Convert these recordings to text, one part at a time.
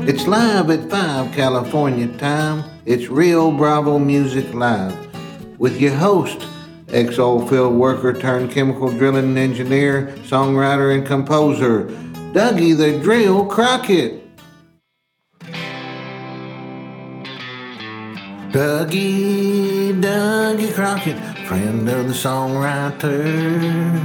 It's live at 5 California time. It's Rio Bravo Music Live with your host, ex-oil field worker turned chemical drilling engineer, songwriter, and composer, Dougie the Drill Crockett. Dougie Crockett, friend of the songwriter.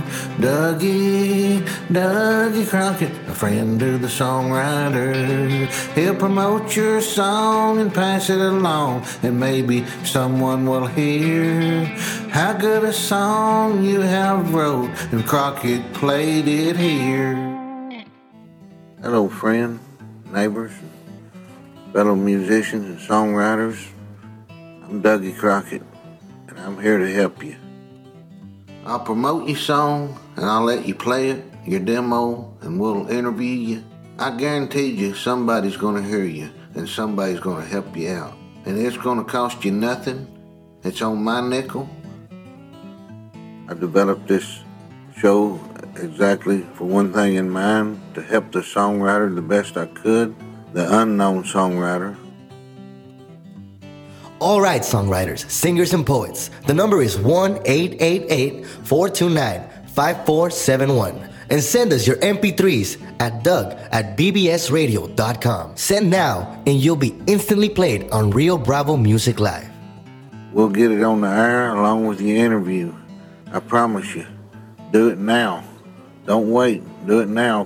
Dougie Crockett, a friend of the songwriter. He'll promote your song and pass it along, and maybe someone will hear how good a song you have wrote, and Crockett played it here. Hello, friend, neighbors, fellow musicians and songwriters. I'm Dougie Crockett, and I'm here to help you. I'll promote your song, and I'll let you play it, your demo, and we'll interview you. I guarantee you somebody's going to hear you, and somebody's going to help you out. And it's going to cost you nothing. It's on my nickel. I developed this show exactly for one thing in mind, to help the songwriter the best I could, the unknown songwriter. All right, songwriters, singers, and poets. The number is 1-888-429-5471. And send us your MP3s at doug@bbsradio.com. Send now, and you'll be instantly played on Rio Bravo Music Live. We'll get it on the air along with the interview. I promise you. Do it now. Don't wait. Do it now.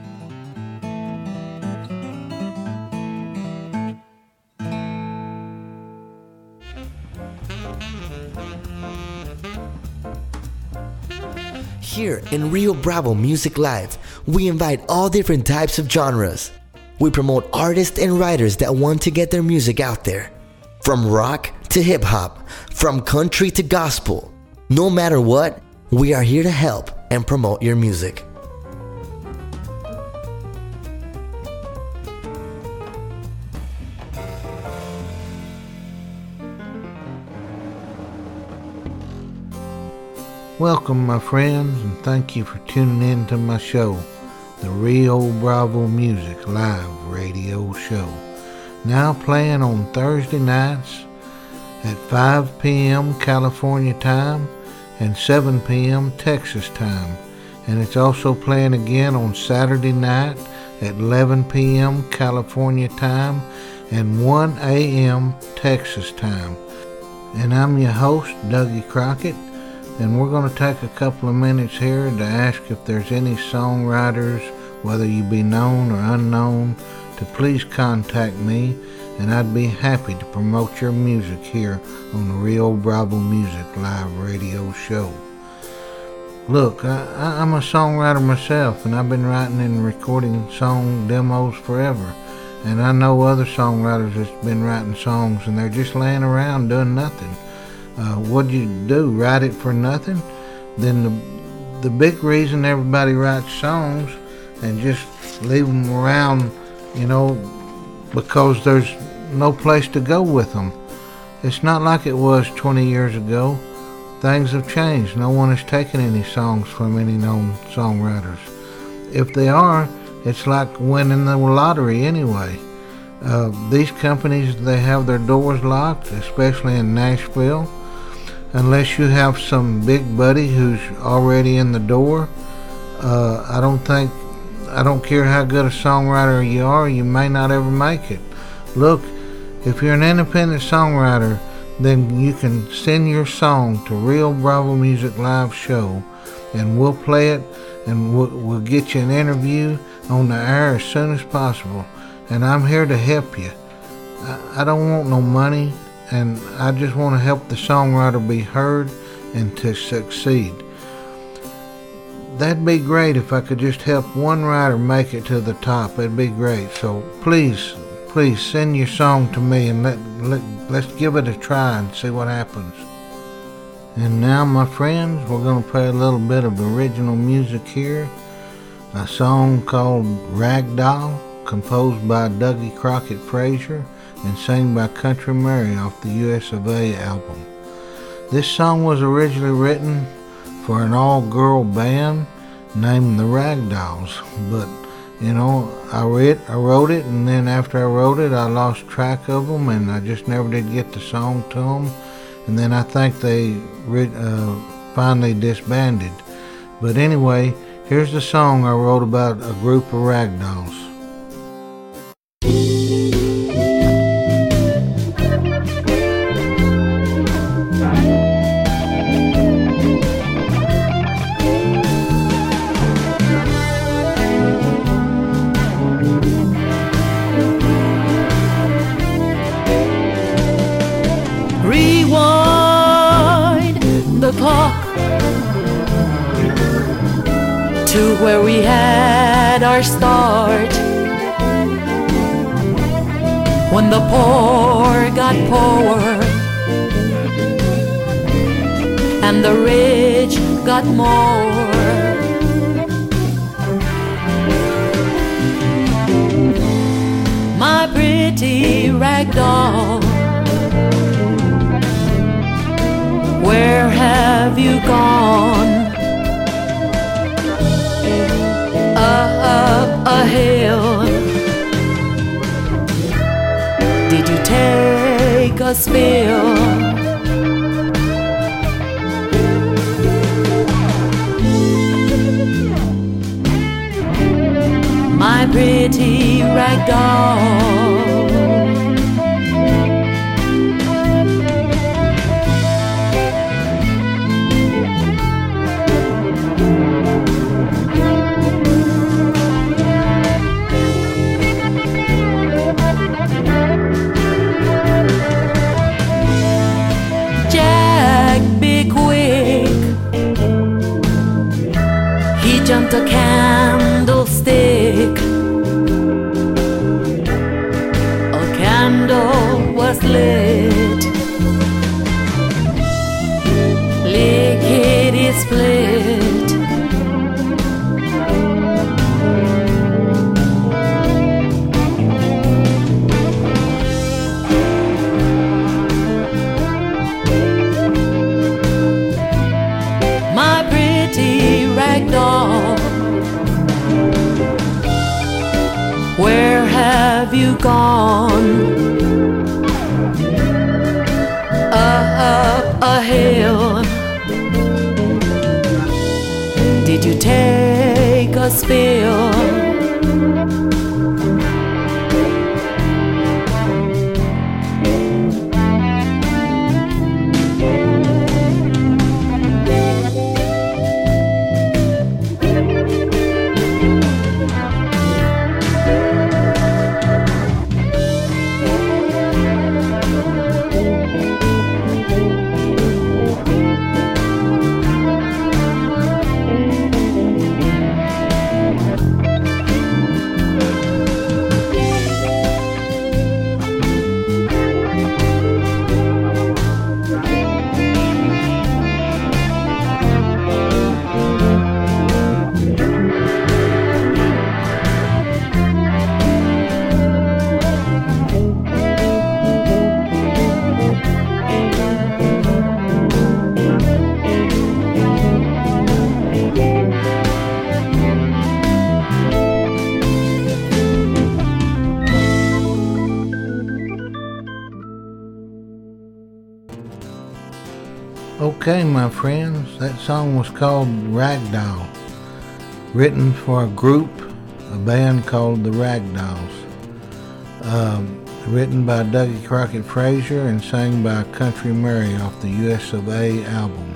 Here in Rio Bravo Music Live, we invite all different types of genres. We promote artists and writers that want to get their music out there. From rock to hip hop, from country to gospel. No matter what, we are here to help and promote your music. Welcome, my friends, and thank you for tuning in to my show, the Rio Bravo Music Live Radio Show. Now playing on Thursday nights at 5 p.m. California time and 7 p.m. Texas time. And it's also playing again on Saturday night at 11 p.m. California time and 1 a.m. Texas time. And I'm your host, Dougie Crockett. And we're going to take a couple of minutes here to ask if there's any songwriters, whether you be known or unknown, to please contact me, and I'd be happy to promote your music here on the Rio Bravo Music Live Radio Show. Look, I'm a songwriter myself, and I've been writing and recording song demos forever. And I know other songwriters that's been writing songs, and they're just laying around doing nothing. What'd you do? Write it for nothing? Then the big reason everybody writes songs and just leave them around, because there's no place to go with them. It's not like it was 20 years ago. Things have changed. No one has taken any songs from any known songwriters. If they are, it's like winning the lottery anyway. These companies, they have their doors locked, especially in Nashville. Unless you have some big buddy who's already in the door, I don't care how good a songwriter you are, you may not ever make it. Look, if you're an independent songwriter, then you can send your song to Rio Bravo Music Live Show, and we'll play it, and we'll get you an interview on the air as soon as possible. And I'm here to help you. I don't want no money, and I just want to help the songwriter be heard and to succeed. That'd be great if I could just help one writer make it to the top. It'd be great. So please send your song to me, and let's give it a try and see what happens. And now, my friends, we're going to play a little bit of original music here. A song called Ragdoll, composed by Dougie Crockett Frazier and sang by Country Mary off the US of A album. This song was originally written for an all-girl band named the Ragdolls, but You know, I wrote it, and then after I wrote it, I lost track of them, and I just never did get the song to them. And then I think they finally disbanded. But anyway, here's the song I wrote about a group of ragdolls. Clock to where we had our start, when the poor got poorer and the rich got more. My pretty rag doll, where have you gone? Up a hill. Did you take a spill? My pretty rag doll, jumped a candlestick. A candle was lit. Lickety split. My pretty rag doll, where have you gone? Up a hill. Did you take a spill? Okay, my friends, that song was called Ragdoll, written for a group, a band called the Ragdolls, written by Dougie Crockett Frazier and sang by Country Murray off the US of A album.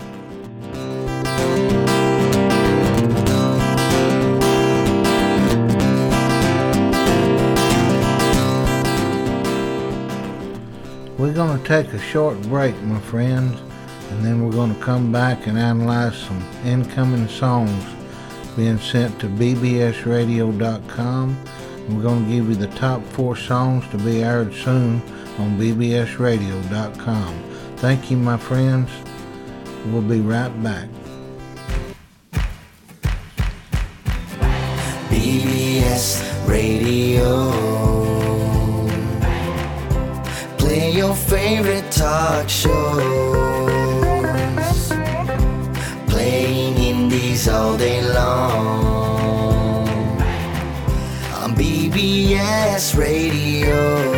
We're going to take a short break, my friends, and then we're going to come back and analyze some incoming songs being sent to bbsradio.com. We're going to give you the top 4 songs to be aired soon on bbsradio.com. Thank you, my friends. We'll be right back. BBS Radio. Play your favorite talk shows. Playing indies all day long. BBS Radio.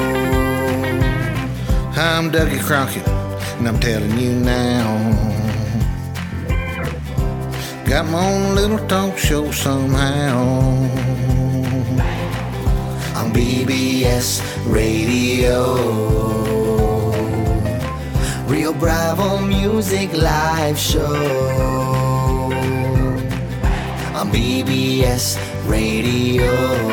I'm Dougie Crockett, and I'm telling you now. Got my own little talk show somehow. On BBS Radio. Rio Bravo Music Live Show. On BBS Radio.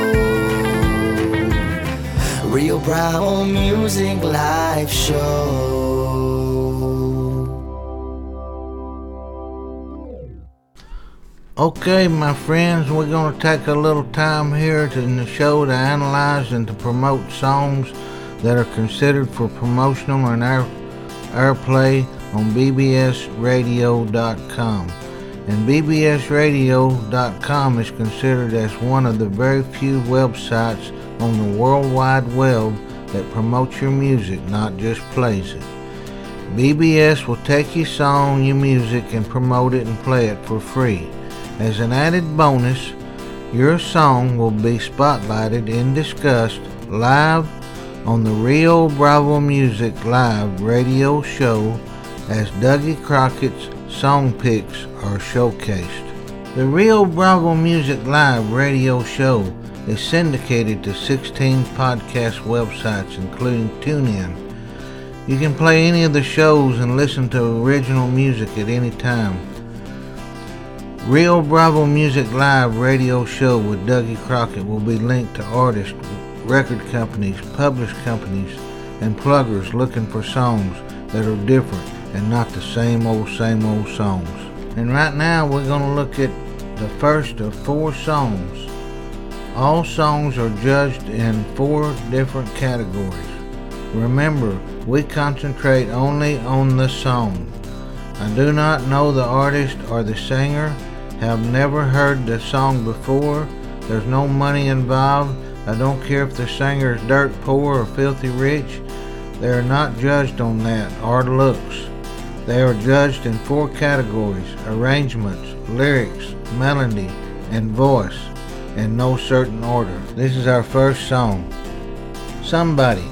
Rio Bravo Music Live Show. Okay, my friends, we're going to take a little time here in the show to analyze and to promote songs that are considered for promotional and airplay on bbsradio.com. And bbsradio.com is considered as one of the very few websites on the World Wide Web that promotes your music, not just plays it. BBS will take your song, your music, and promote it and play it for free. As an added bonus, your song will be spotlighted and discussed live on the Rio Bravo Music Live radio show as Dougie Crockett's song picks are showcased. The Rio Bravo Music Live radio show is syndicated to 16 podcast websites including TuneIn. You can play any of the shows and listen to original music at any time. Rio Bravo Music Live radio show with Dougie Crockett will be linked to artists, record companies, published companies, and pluggers looking for songs that are different and not the same old songs. And right now we're going to look at the first of 4 songs. All songs are judged in 4 different categories. Remember, we concentrate only on the song. I do not know the artist or the singer, have never heard the song before, there's no money involved, I don't care if the singer is dirt poor or filthy rich, they are not judged on that or looks. They are judged in 4 categories: arrangements, lyrics, melody, and voice, in no certain order. This is our first song, Somebody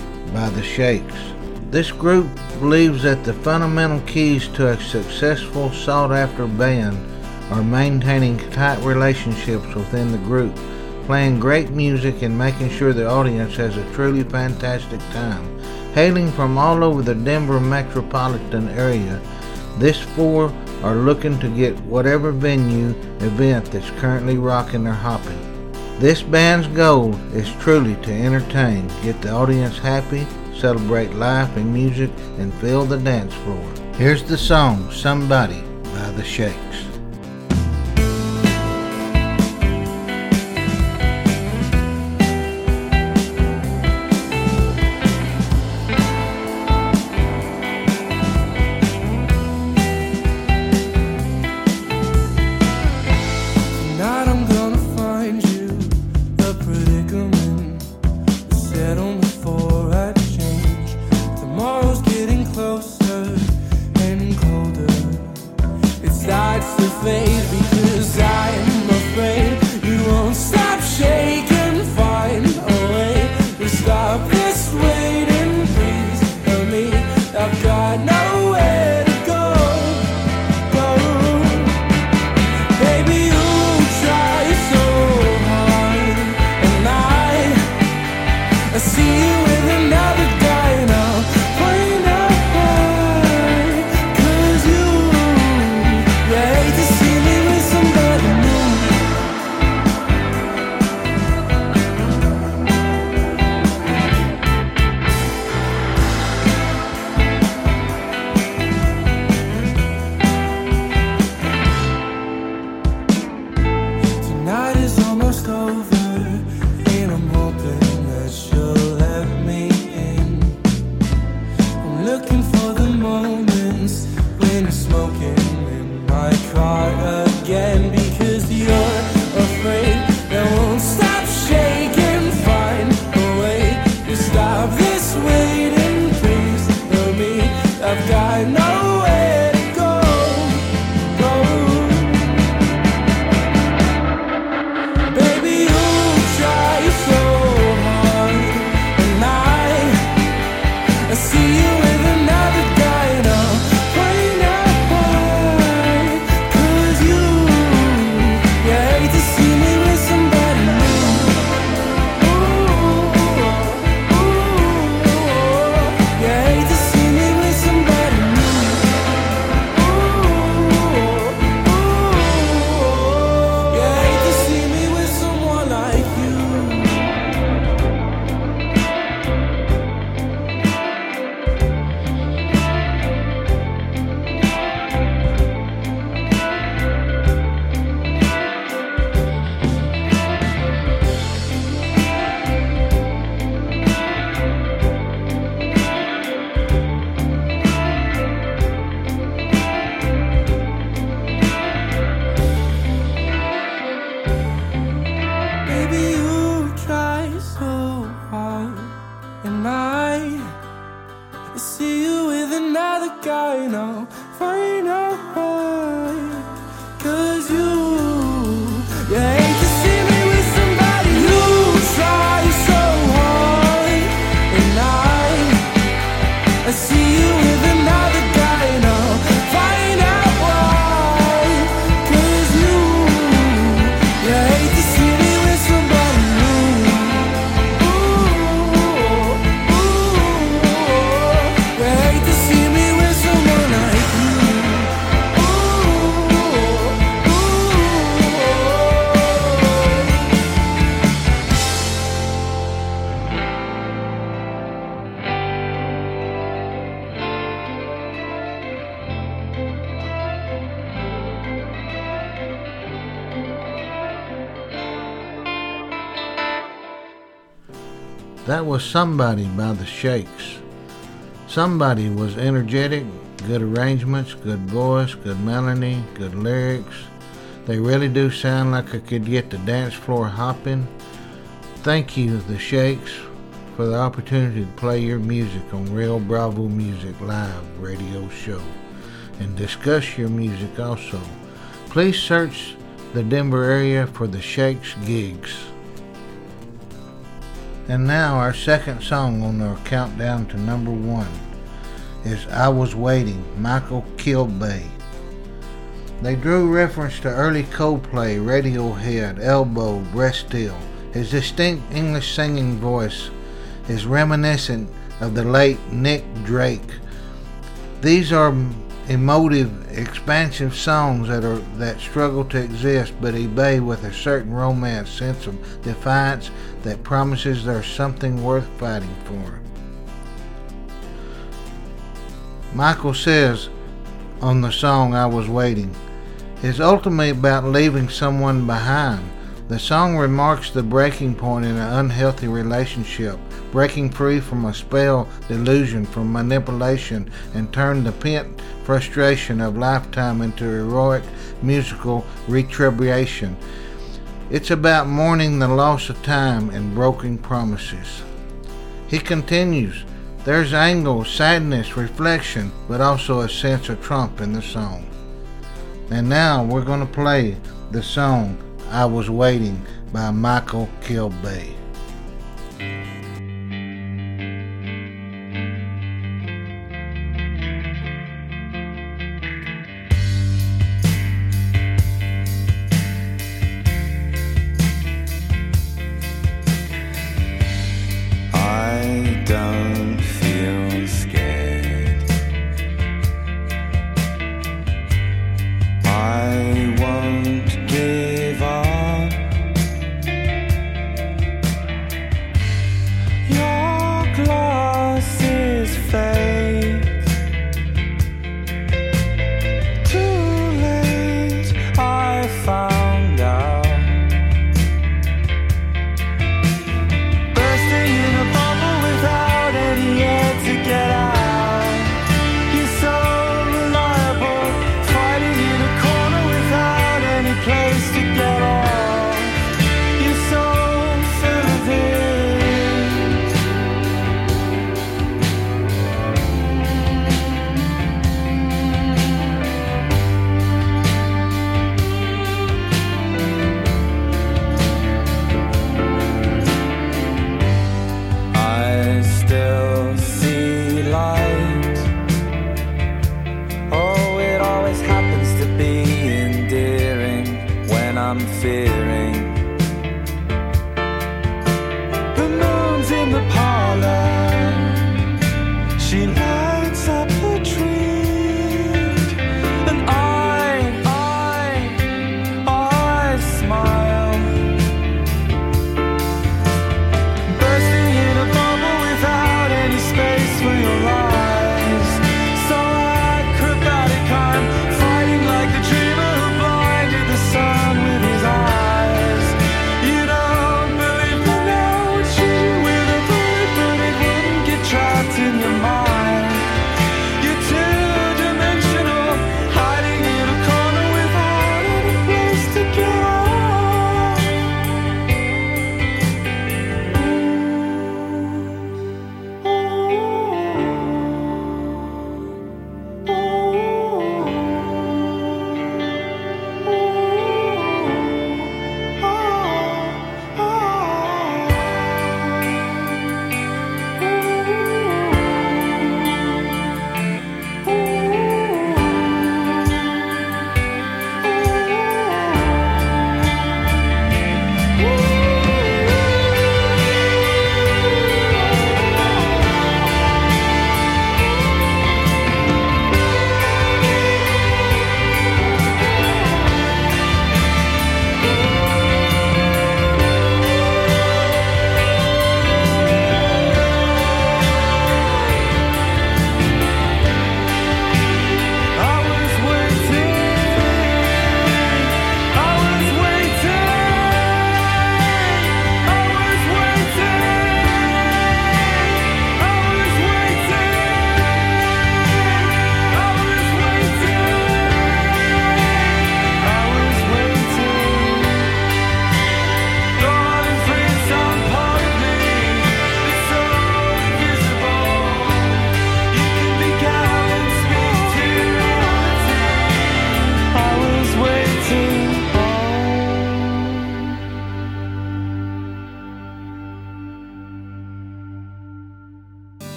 by The Shakes. This group believes that the fundamental keys to a successful, sought-after band are maintaining tight relationships within the group, playing great music, and making sure the audience has a truly fantastic time. Hailing from all over the Denver metropolitan area, this 4 are looking to get whatever venue, event that's currently rocking or hopping. This band's goal is truly to entertain, get the audience happy, celebrate life and music, and fill the dance floor. Here's the song, Somebody by The Shakes. Closer and colder. It's died. That was Somebody by the Shakes. Somebody was energetic, good arrangements, good voice, good melody, good lyrics. They really do sound like I could get the dance floor hopping. Thank you, the Shakes, for the opportunity to play your music on Rio Bravo Music Live radio show and discuss your music also. Please search the Denver area for the Shakes gigs. And now our second song on our countdown to number 1 is I Was Waiting, Michael Kilbey. They drew reference to early Coldplay, Radiohead, Elbow, Breast Steel. His distinct English singing voice is reminiscent of the late Nick Drake. These are emotive, expansive songs that struggle to exist but obey with a certain romance sense of defiance that promises there's something worth fighting for. Michael says on the song I Was Waiting, it's ultimately about leaving someone behind. The song remarks the breaking point in an unhealthy relationship, breaking free from a spell, delusion, from manipulation, and turn the pent frustration of lifetime into heroic musical retribution. It's about mourning the loss of time and broken promises. He continues, there's angle, sadness, reflection, but also a sense of trump in the song. And now we're going to play the song I Was Waiting by Michael Kilbey. I don't feel scared. I won't give up. Your glass is fake. Too late, I found out. Bursting in a bubble without any air to get out. You're so reliable, fighting in a corner without any place to get off. You're so full of it. I still see light. Oh, it always happens to be endearing when I'm fearing. The moon's in the parlor. She lights up the treat. And I smile. Bursting in a bubble without any space for your lies. So acrobatic, I'm fighting like the dreamer who blinded the sun with his eyes. You don't believe me now, it's you with a bird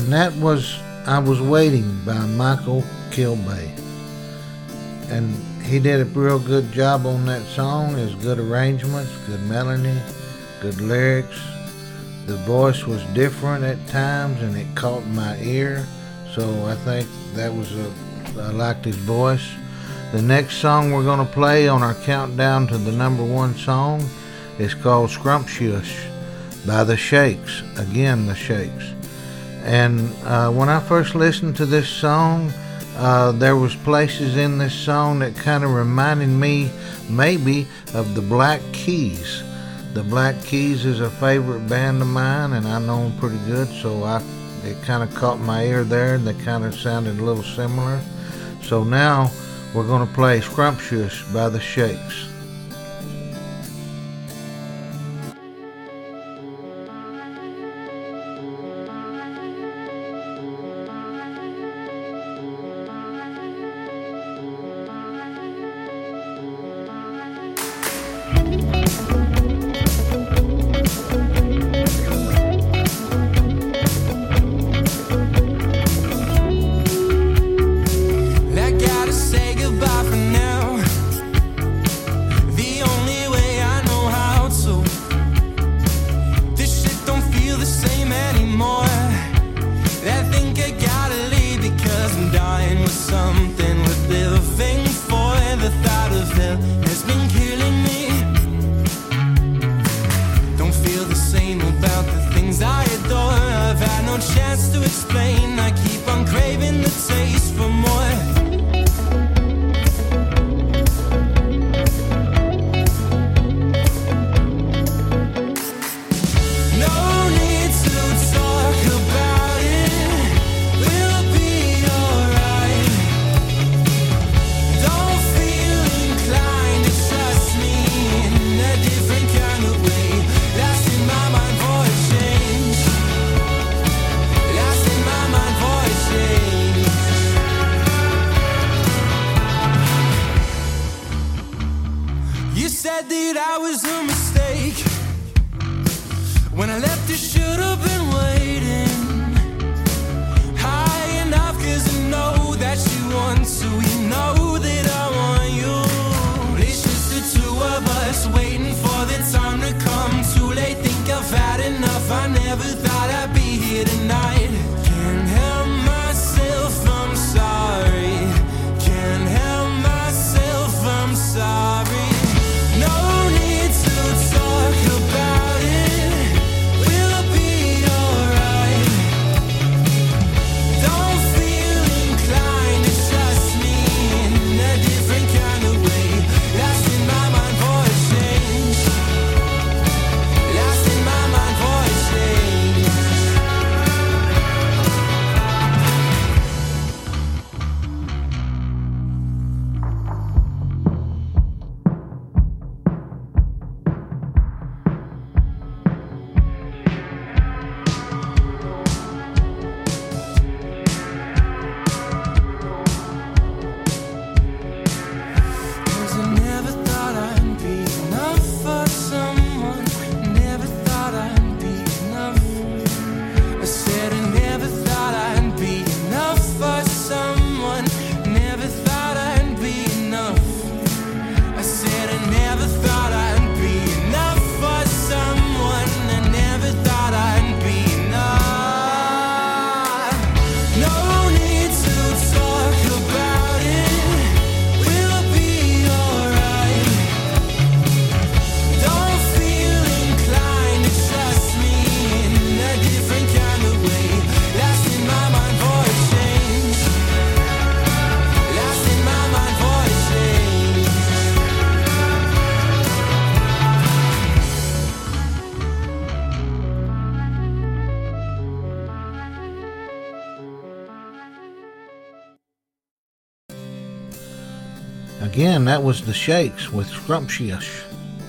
And that was I Was Waiting by Michael Kilbey. And he did a real good job on that song. There's good arrangements, good melody, good lyrics. The voice was different at times and it caught my ear. So I think that was I liked his voice. The next song we're going to play on our countdown to the number one song is called Scrumptious by the Shakes. Again, the Shakes. And when I first listened to this song, there was places in this song that kind of reminded me maybe of the Black Keys. The Black Keys is a favorite band of mine, and I know them pretty good, so it kind of caught my ear there. They kind of sounded a little similar. So now we're going to play Scrumptious by the Shakes. Again, that was the Shakes with Scrumptious.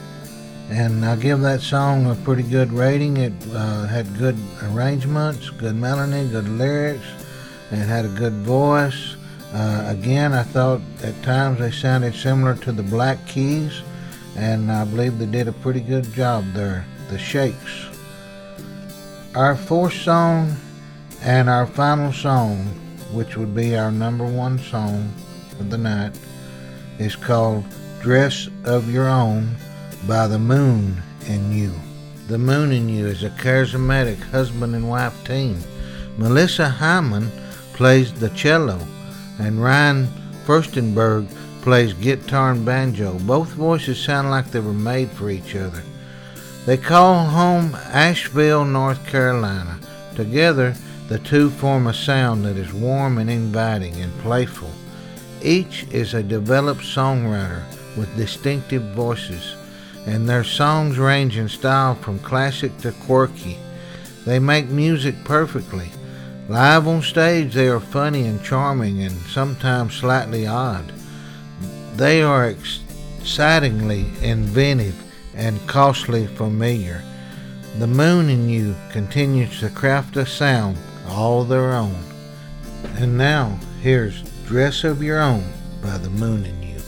And I give that song a pretty good rating. It had good arrangements, good melody, good lyrics. It had a good voice. Again, I thought at times they sounded similar to the Black Keys, and I believe they did a pretty good job there, the Shakes. Our fourth song And our final song, which would be our number one song of the night, is called Dress of Your Own by The Moon and You. The Moon and You is a charismatic husband and wife team. Melissa Hyman plays the cello, and Ryan Furstenberg plays guitar and banjo. Both voices sound like they were made for each other. They call home Asheville, North Carolina. Together, the two form a sound that is warm and inviting and playful. Each is a developed songwriter with distinctive voices, and their songs range in style from classic to quirky. They make music perfectly. Live on stage, they are funny and charming and sometimes slightly odd. They are excitingly inventive and costly familiar. The Moon and You continues to craft a sound all their own. And now, here's Dress of Your Own by The Moon and You.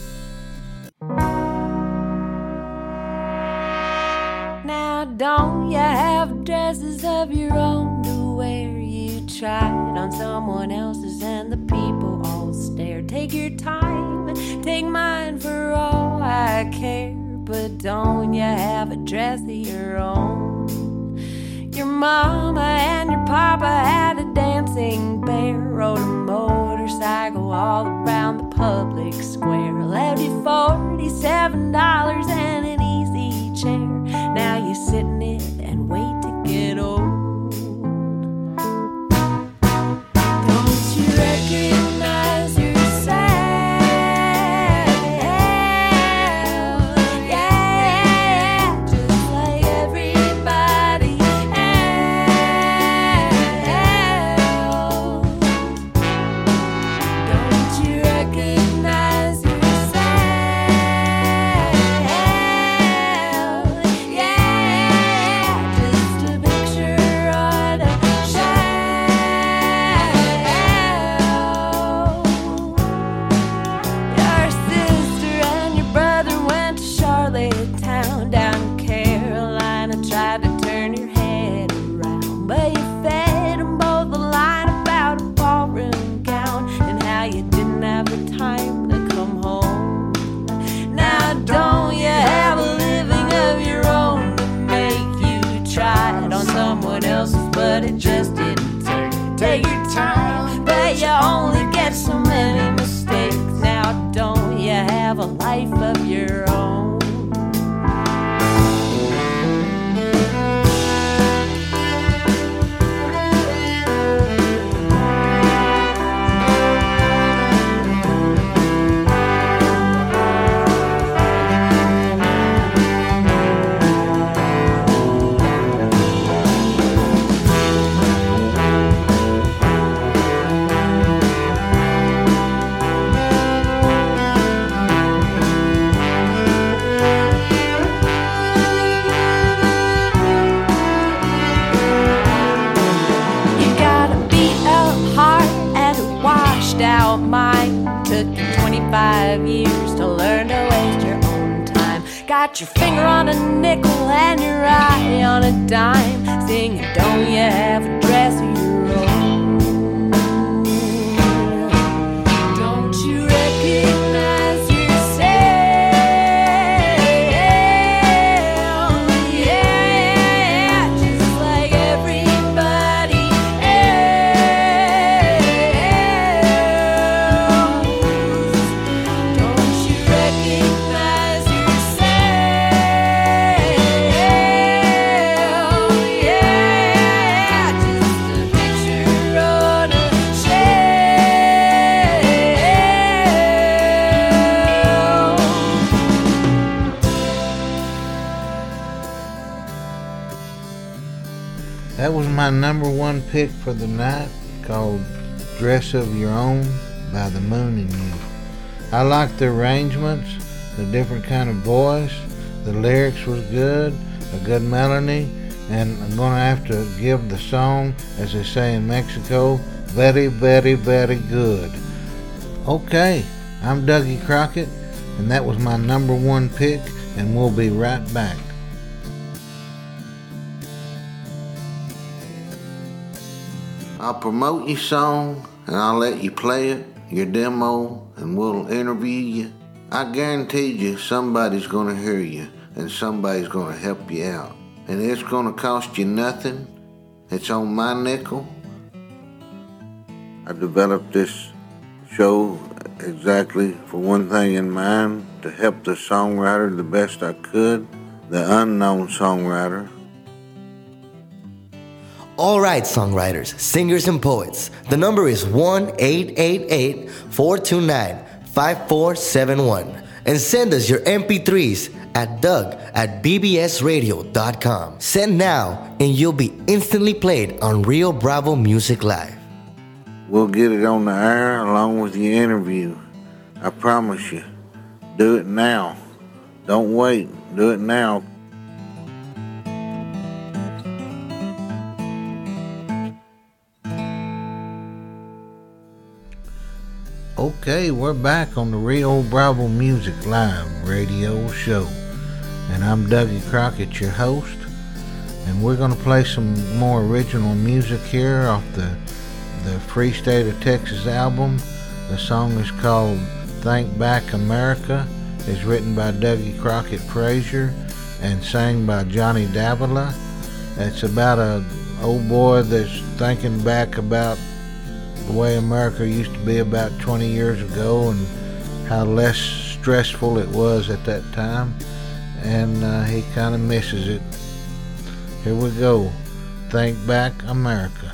Now don't you have dresses of your own to wear? You tried on someone else's and the people all stare. Take your time, take mine for all I care. But don't you have a dress of your own? Your mama and your papa had a dancing bear, rode a motorcycle all around the public square, left you $47 and an easy chair. Now you sit in it and wait to get old. Don't you recognize yourself? Yeah, just like everybody else. Don't you recognize yourself? Yeah, just a picture on a shelf. Your sister and your brother went to Charlottetown down in Carolina, tried to turn your head around, but you fed them both a line about a ballroom gown and how you didn't have the time to come home. Now don't you have a living of your own to make you try it on someone else's, but it just didn't turn. Take your time, but you only get so many mistakes. Now don't you have a life of your own? You got a beat up heart and a washed out mind. Took you 25 years to learn to waste your own time. Got your finger on a nickel and your eye on a dime, singing, don't you have a dress of your own? Don't you recognize yourself? Yeah, just like everybody else. Don't you recognize yourself? Yeah, just a picture on a shelf. That was my number one pick for the night, called Dress of Your Own by The Moon and You. I liked the arrangements, the different kind of voice, the lyrics was good, a good melody, and I'm going to have to give the song, as they say in Mexico, very, very, very good. Okay, I'm Dougie Crockett, and that was my number one pick, and we'll be right back. I'll promote your song and I'll let you play it, your demo, and we'll interview you. I guarantee you somebody's gonna hear you and somebody's gonna help you out. And it's gonna cost you nothing. It's on my nickel. I developed this show exactly for one thing in mind, to help the songwriter the best I could, the unknown songwriter. All right, songwriters, singers, and poets. The number is 1-888-429-5471. And send us your MP3s at doug@bbsradio.com. Send now, and you'll be instantly played on Rio Bravo Music Live. We'll get it on the air along with your interview. I promise you. Do it now. Don't wait. Do it now. Okay, we're back on the Rio Bravo Music Live radio show. And I'm Dougie Crockett, your host. And we're going to play some more original music here off the Free State of Texas album. The song is called Think Back America. It's written by Dougie Crockett Frazier and sang by Johnny Davila. It's about an old boy that's thinking back about the way America used to be about 20 years ago and how less stressful it was at that time, and he kind of misses it. Here we go. Think Back America.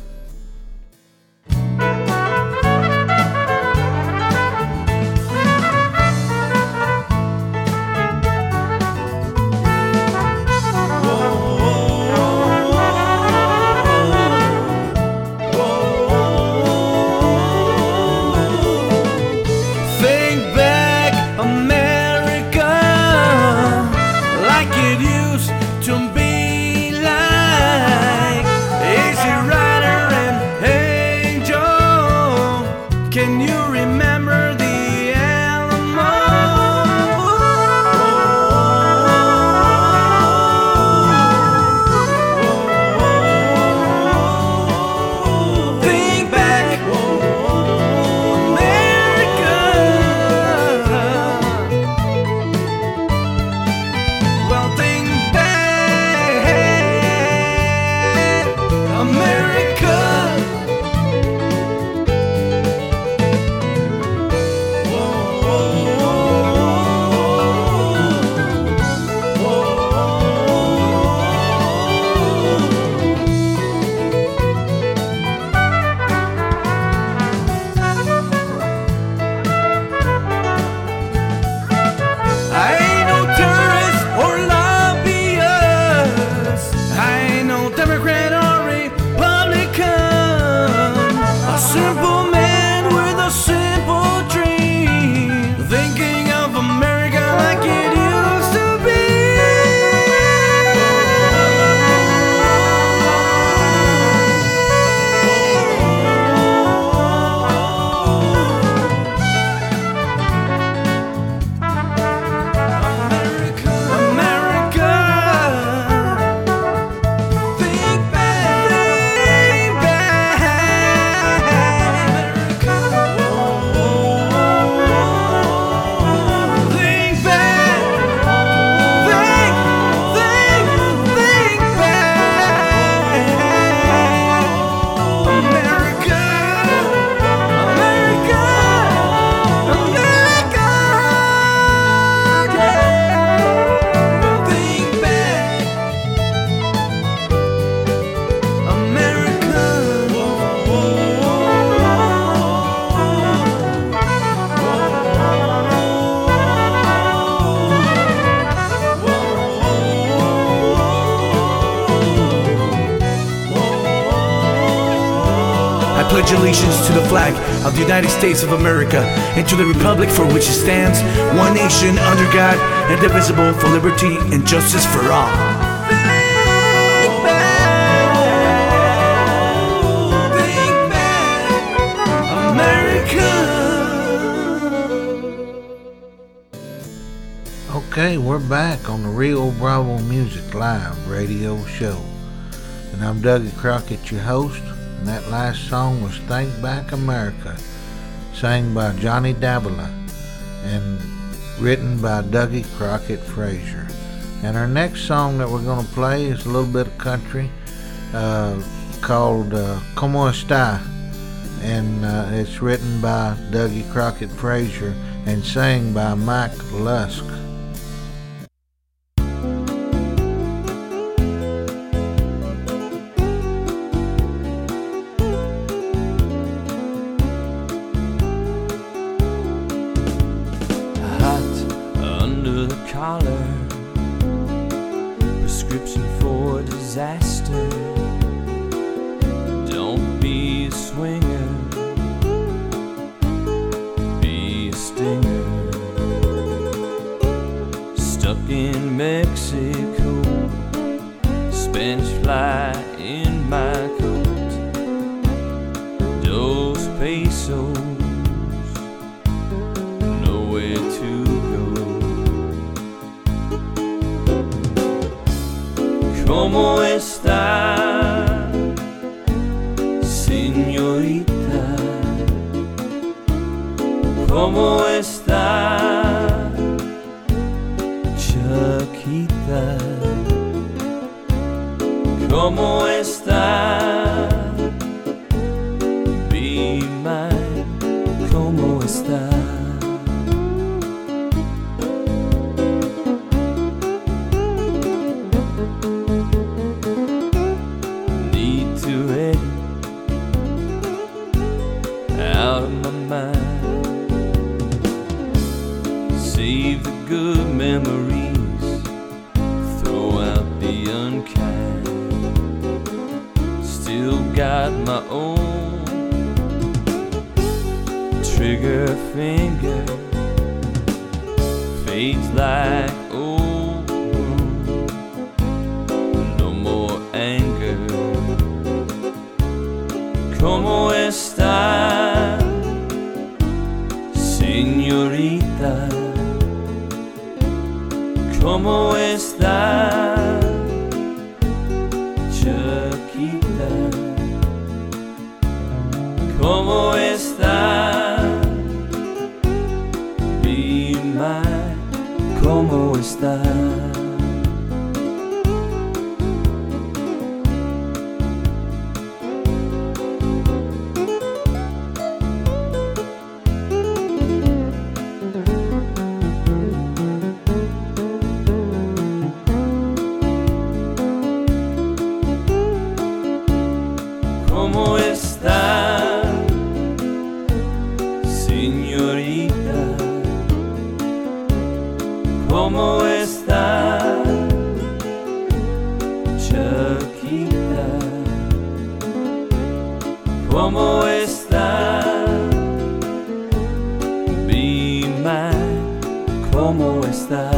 pledge allegiance to the flag of the United States of America and to the republic for which it stands, one nation under God, indivisible, for liberty and justice for all. Okay, we're back on the Rio Bravo Music Live radio show. And I'm Dougie Crockett, your host. And that last song was Think Back America, sang by Johnny Davila and written by Dougie Crockett Frazier. And our next song that we're going to play is a little bit of country called Como Esta, and it's written by Dougie Crockett Frazier and sang by Mike Lusk. Prescription for disaster. Don't be a swinger, be a stinger. Stuck in Mexico, Spanish fly in my coat. Dos pesos, nowhere to go. ¿Cómo está, señorita? ¿Cómo está, Chiquita? ¿Cómo está, be mine? ¿Cómo está? Save the good memories, throw out the unkind. Still got my own trigger finger, fades like old. No more anger. ¿Cómo está, señorita? ¿Cómo está, Chiquita? ¿Cómo está, be mine? ¿Cómo está? ¿Cómo está, señorita? ¿Cómo está, Chiquita? ¿Cómo está, be mine? ¿Cómo está?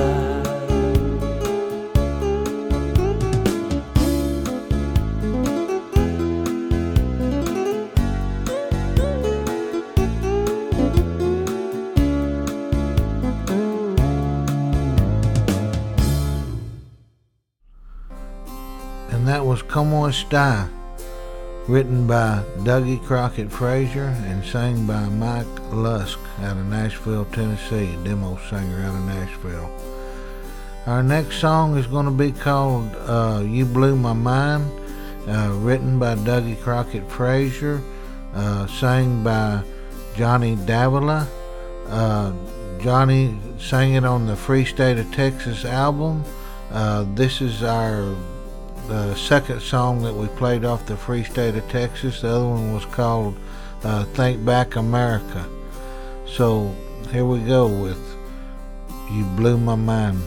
That was Como Esta, written by Dougie Crockett Frazier and sang by Mike Lusk out of Nashville, Tennessee, demo singer out of Nashville. Our next song is going to be called You Blew My Mind, written by Dougie Crockett Frazier, sang by Johnny Davila. Johnny sang it on the Free State of Texas album. This is our second song that we played off the Free State of Texas. The other one was called Think Back America. So here we go with You Blew My Mind.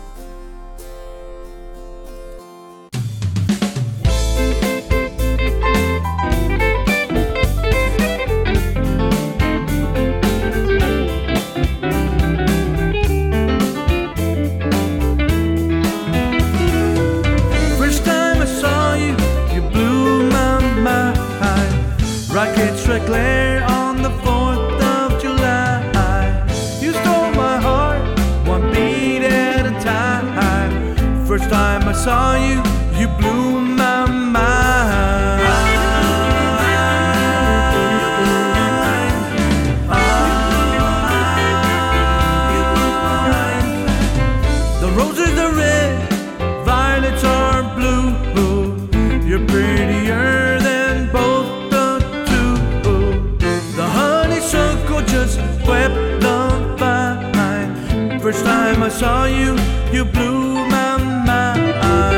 Rockets red glare on the 4th of July. You stole my heart, one beat at a time. First time I saw you, you blew my mind. saw you, you blew my mind.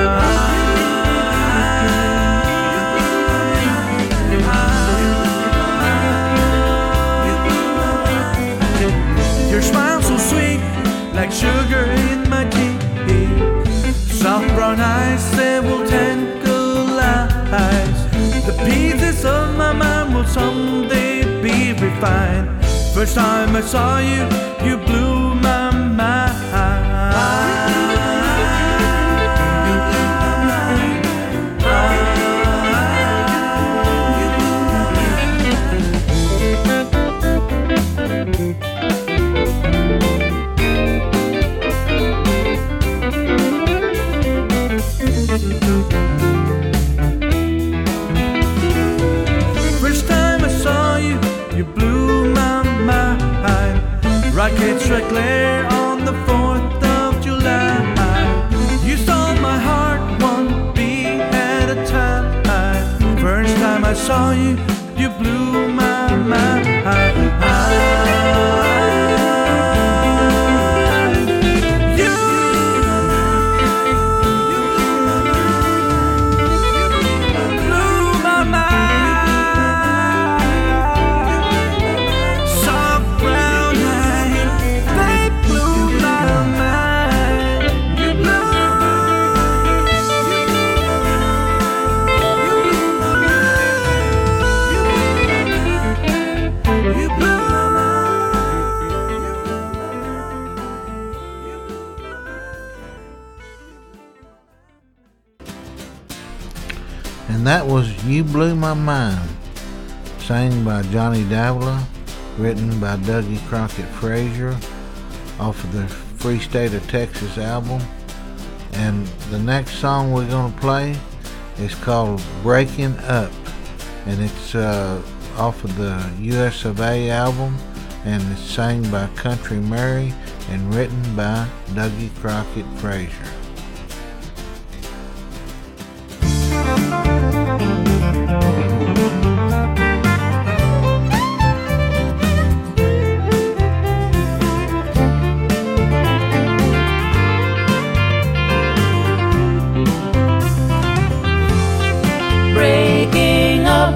Your smile so sweet, like sugar in my tea. Soft brown eyes that will tantalize. The pieces of my mind will someday be refined. First time I saw you, you blew my mind. Rockets strike glare on the 4th of July. You stole my heart one beat at a time. First time I saw you, you blew my mind. And that was You Blew My Mind, sang by Johnny Davila, written by Dougie Crockett Frazier off of the Free State of Texas album. And the next song we're going to play is called Breaking Up, and it's off of the US of A album, and it's sang by Country Murray and written by Dougie Crockett Frazier. Breaking up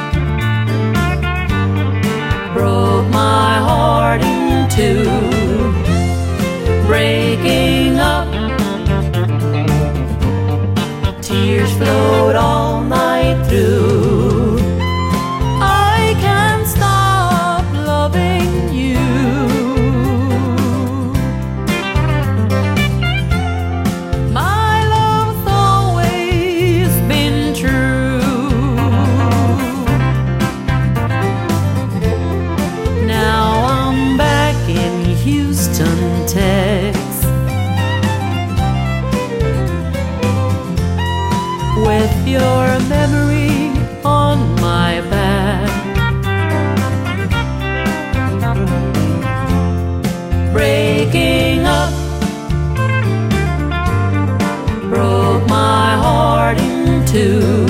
broke my heart in two. Breaking up, tears flowed all night through. I can't stop loving you. My love's always been true. Now I'm back in Houston, Texas, with your memory on my back. Breaking up broke my heart in two.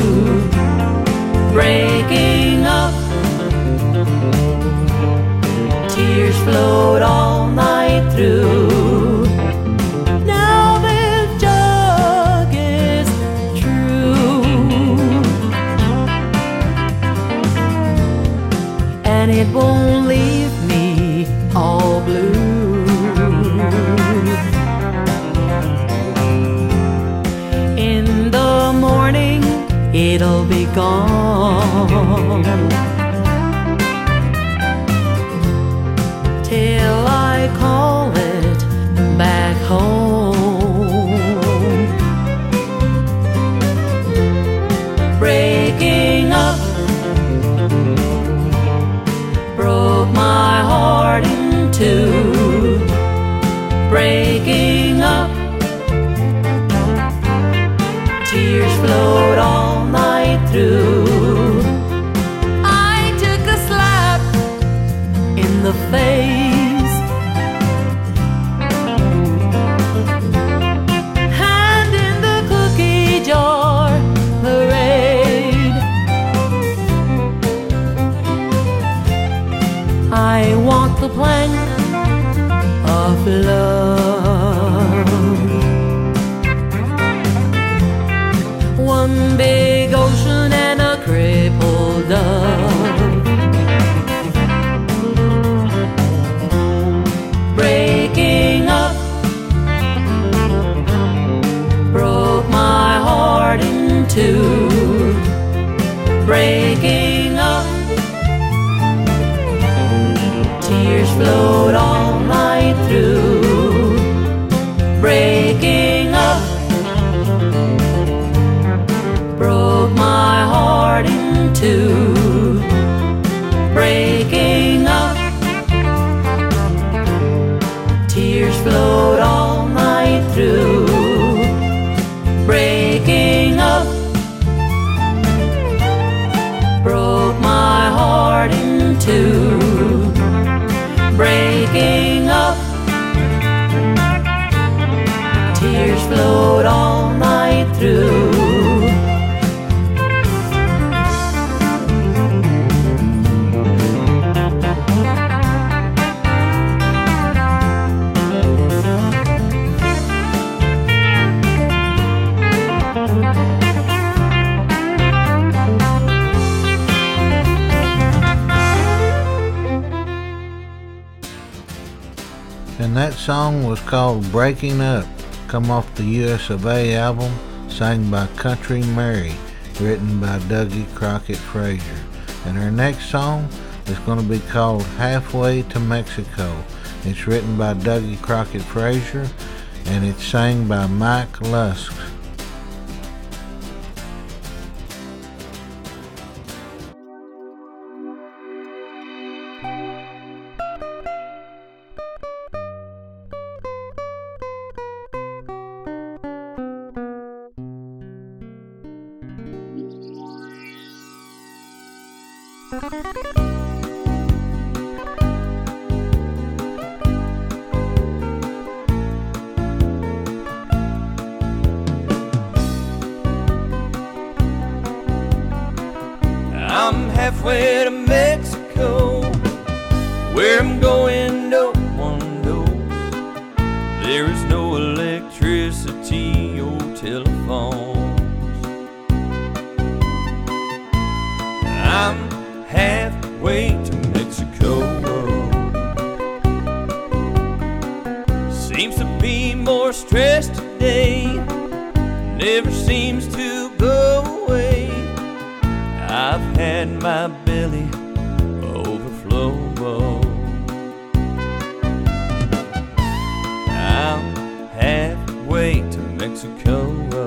Breaking up, tears flowed all night through. Now this jug is true, and it won't leave me all blue. In the morning it'll be gone, till I call it back home. Breaking up broke my heart in two. Breaking up, tears flowed all night through. I one big ocean and a crippled dove. Breaking up broke my heart in two. Breaking up, tears flowed all night through. Breaking up broke my heart in two. Breaking up, tears flowed all night through. Breaking up broke my heart in two. Breaking up, tears flowed all night through. And that song was called Breaking Up, come off the US of A album, sang by Country Mary, written by Dougie Crockett Frazier. And her next song is going to be called Halfway to Mexico. It's written by Dougie Crockett Frazier, and it's sang by Mike Lusk. I'm halfway to Mexico. Where I'm going, no one knows. There is no electricity or telephones. I'm halfway to Mexico. Seems to be more stress today. Never seems to go away. I've had my belly overflow. I'm halfway to Mexico.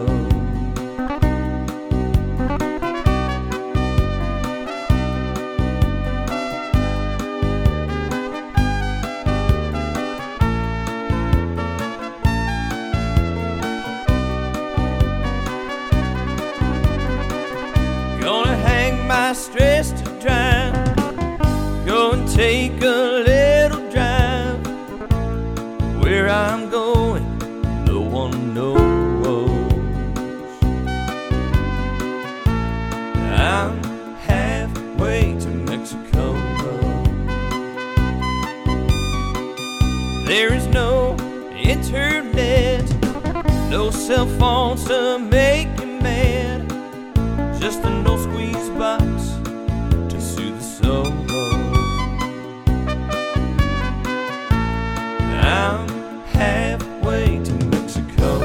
Gonna hang my stress to dry. Go and take a little drive. Where I'm going, no one knows. I'm halfway to Mexico. There is no internet, no cell phones to make you mad. Just a no squeeze box to soothe the soul. I'm halfway to Mexico.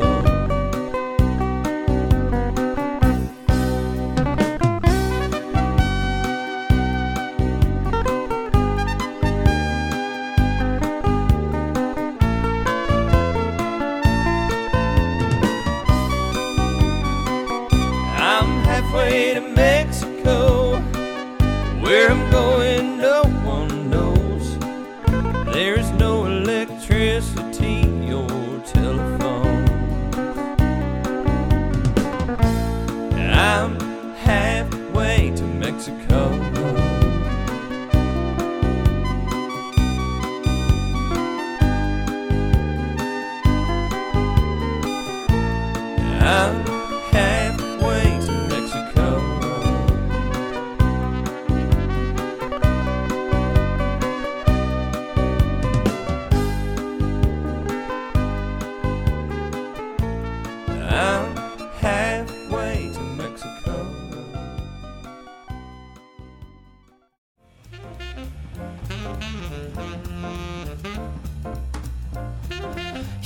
Halfway to Mexico. Where I'm going, no one knows. There's no electricity or telephone. I'm halfway to Mexico. I'm halfway to Mexico.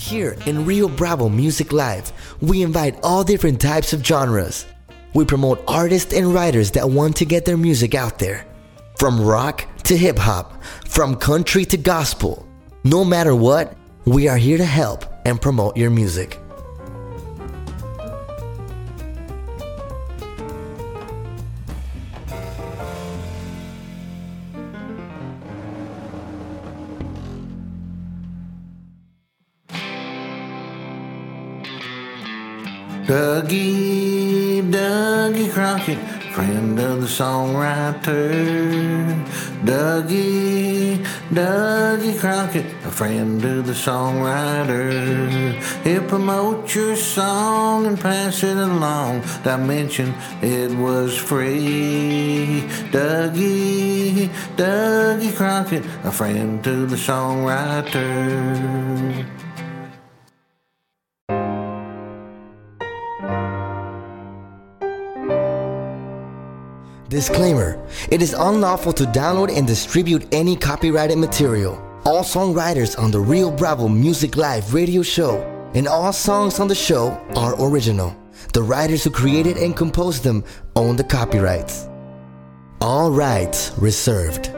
Here in Rio Bravo Music Live, we invite all different types of genres. We promote artists and writers that want to get their music out there. From rock to hip hop, from country to gospel. No matter what, we are here to help and promote your music. Dougie Crockett, friend of the songwriter. Dougie Crockett, a friend of the songwriter. He'll promote your song and pass it along. Dimension, it was free. Dougie Crockett, a friend to the songwriter. Disclaimer: it is unlawful to download and distribute any copyrighted material. All songwriters on the Rio Bravo Music Live radio show and all songs on the show are original. The writers who created and composed them own the copyrights. All rights reserved.